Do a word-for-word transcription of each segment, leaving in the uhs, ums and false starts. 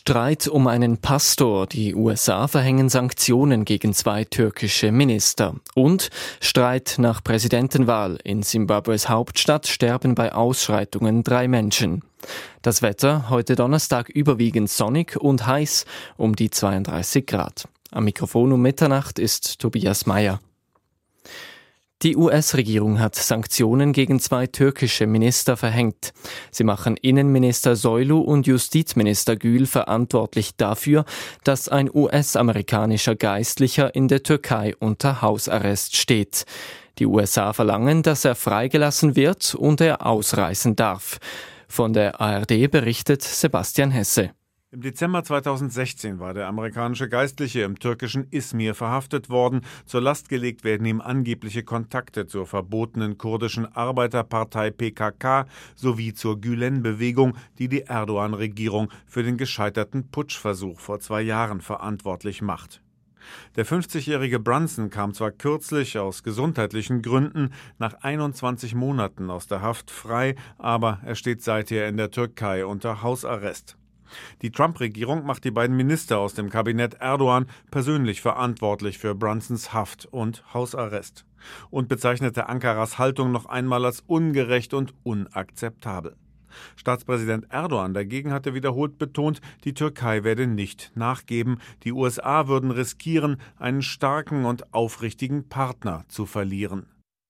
Streit um einen Pastor. Die U S A verhängen Sanktionen gegen zwei türkische Minister. Und Streit nach Präsidentenwahl. In Simbabwes Hauptstadt sterben bei Ausschreitungen drei Menschen. Das Wetter heute Donnerstag überwiegend sonnig und heiß, um die zweiunddreißig Grad. Am Mikrofon um Mitternacht ist Tobias Meyer. Die U S-Regierung hat Sanktionen gegen zwei türkische Minister verhängt. Sie machen Innenminister Soylu und Justizminister Gül verantwortlich dafür, dass ein U S-amerikanischer Geistlicher in der Türkei unter Hausarrest steht. Die U S A verlangen, dass er freigelassen wird und er ausreisen darf. Von der A R D berichtet Sebastian Hesse. Im Dezember zweitausendsechzehn war der amerikanische Geistliche im türkischen Izmir verhaftet worden. Zur Last gelegt werden ihm angebliche Kontakte zur verbotenen kurdischen Arbeiterpartei P K K sowie zur Gülen-Bewegung, die die Erdogan-Regierung für den gescheiterten Putschversuch vor zwei Jahren verantwortlich macht. Der fünfzigjährige Brunson kam zwar kürzlich aus gesundheitlichen Gründen nach einundzwanzig Monaten aus der Haft frei, aber er steht seither in der Türkei unter Hausarrest. Die Trump-Regierung macht die beiden Minister aus dem Kabinett Erdogan persönlich verantwortlich für Brunsons Haft und Hausarrest und bezeichnete Ankaras Haltung noch einmal als ungerecht und unakzeptabel. Staatspräsident Erdogan dagegen hatte wiederholt betont, die Türkei werde nicht nachgeben, die U S A würden riskieren, einen starken und aufrichtigen Partner zu verlieren.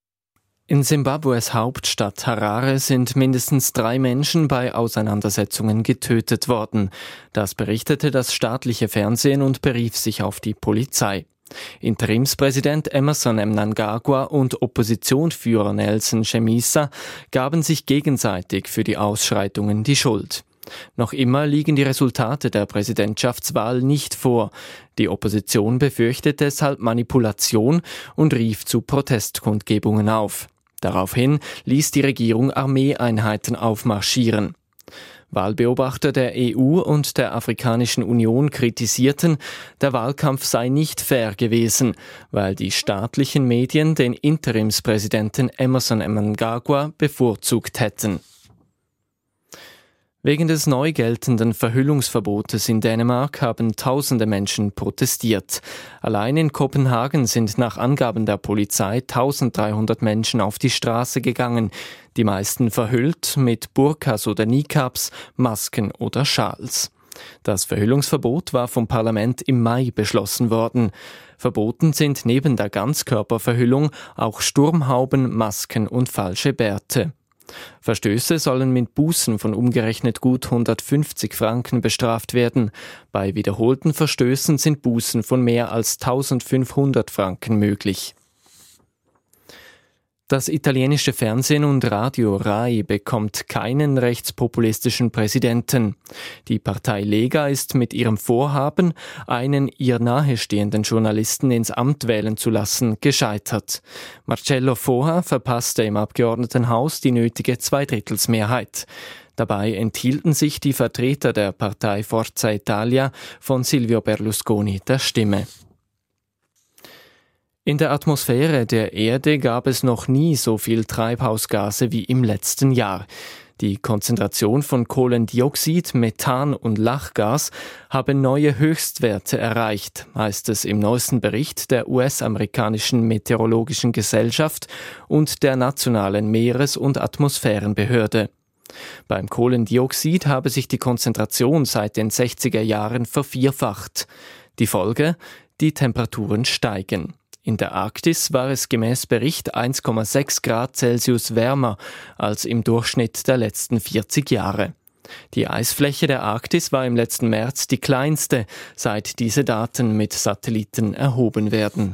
In Simbabwes Hauptstadt Harare sind mindestens drei Menschen bei Auseinandersetzungen getötet worden. Das berichtete das staatliche Fernsehen und berief sich auf die Polizei. Interimspräsident Emmerson Mnangagwa und Oppositionsführer Nelson Chamisa gaben sich gegenseitig für die Ausschreitungen die Schuld. Noch immer liegen die Resultate der Präsidentschaftswahl nicht vor. Die Opposition befürchtet deshalb Manipulation und rief zu Protestkundgebungen auf. Daraufhin ließ die Regierung Armeeeinheiten aufmarschieren. Wahlbeobachter der E U und der Afrikanischen Union kritisierten, der Wahlkampf sei nicht fair gewesen, weil die staatlichen Medien den Interimspräsidenten Emmerson Mnangagwa bevorzugt hätten. Wegen des neu geltenden Verhüllungsverbotes in Dänemark haben tausende Menschen protestiert. Allein in Kopenhagen sind nach Angaben der Polizei eintausenddreihundert Menschen auf die Straße gegangen, die meisten verhüllt mit Burkas oder Niqabs, Masken oder Schals. Das Verhüllungsverbot war vom Parlament im Mai beschlossen worden. Verboten sind neben der Ganzkörperverhüllung auch Sturmhauben, Masken und falsche Bärte. Verstöße sollen mit Bußen von umgerechnet gut hundertfünfzig Franken bestraft werden. Bei wiederholten Verstößen sind Bußen von mehr als eintausendfünfhundert Franken möglich. Das italienische Fernsehen und Radio Rai bekommt keinen rechtspopulistischen Präsidenten. Die Partei Lega ist mit ihrem Vorhaben, einen ihr nahestehenden Journalisten ins Amt wählen zu lassen, gescheitert. Marcello Foa verpasste im Abgeordnetenhaus die nötige Zweidrittelsmehrheit. Dabei enthielten sich die Vertreter der Partei Forza Italia von Silvio Berlusconi der Stimme. In der Atmosphäre der Erde gab es noch nie so viel Treibhausgase wie im letzten Jahr. Die Konzentration von Kohlendioxid, Methan und Lachgas haben neue Höchstwerte erreicht, heißt es im neuesten Bericht der U S-amerikanischen Meteorologischen Gesellschaft und der Nationalen Meeres- und Atmosphärenbehörde. Beim Kohlendioxid habe sich die Konzentration seit den sechziger Jahren vervierfacht. Die Folge? Die Temperaturen steigen. In der Arktis war es gemäß Bericht eins Komma sechs Grad Celsius wärmer als im Durchschnitt der letzten vierzig Jahre. Die Eisfläche der Arktis war im letzten März die kleinste, seit diese Daten mit Satelliten erhoben werden.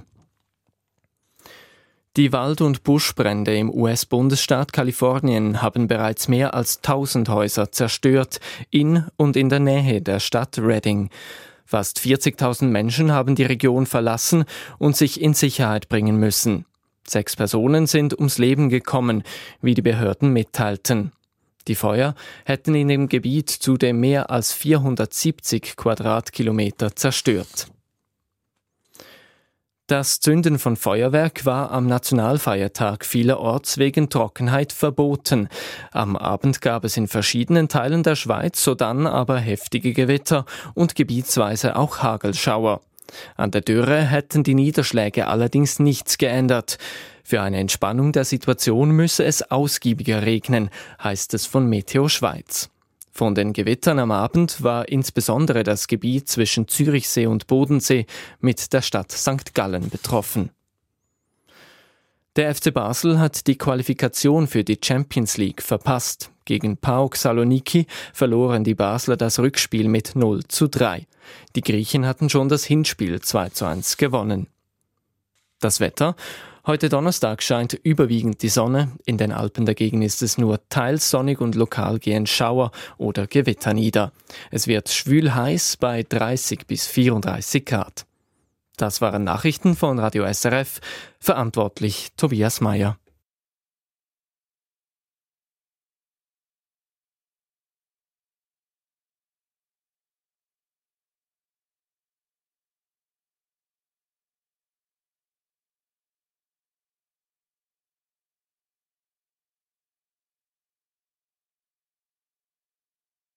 Die Wald- und Buschbrände im U S-Bundesstaat Kalifornien haben bereits mehr als tausend Häuser zerstört, in und in der Nähe der Stadt Redding. Fast vierzigtausend Menschen haben die Region verlassen und sich in Sicherheit bringen müssen. Sechs Personen sind ums Leben gekommen, wie die Behörden mitteilten. Die Feuer hätten in dem Gebiet zudem mehr als vierhundertsiebzig Quadratkilometer zerstört. Das Zünden von Feuerwerk war am Nationalfeiertag vielerorts wegen Trockenheit verboten. Am Abend gab es in verschiedenen Teilen der Schweiz sodann aber heftige Gewitter und gebietsweise auch Hagelschauer. An der Dürre hätten die Niederschläge allerdings nichts geändert. Für eine Entspannung der Situation müsse es ausgiebiger regnen, heißt es von Meteo Schweiz. Von den Gewittern am Abend war insbesondere das Gebiet zwischen Zürichsee und Bodensee mit der Stadt Sankt Gallen betroffen. Der F C Basel hat die Qualifikation für die Champions League verpasst. Gegen PAOK Saloniki verloren die Basler das Rückspiel mit null zu drei. Die Griechen hatten schon das Hinspiel zwei zu eins gewonnen. Das Wetter: Heute Donnerstag scheint überwiegend die Sonne. In den Alpen dagegen ist es nur teils sonnig und lokal gehen Schauer oder Gewitter nieder. Es wird schwül heiß bei dreißig bis vierunddreißig Grad. Das waren Nachrichten von Radio S R F. Verantwortlich Tobias Meyer.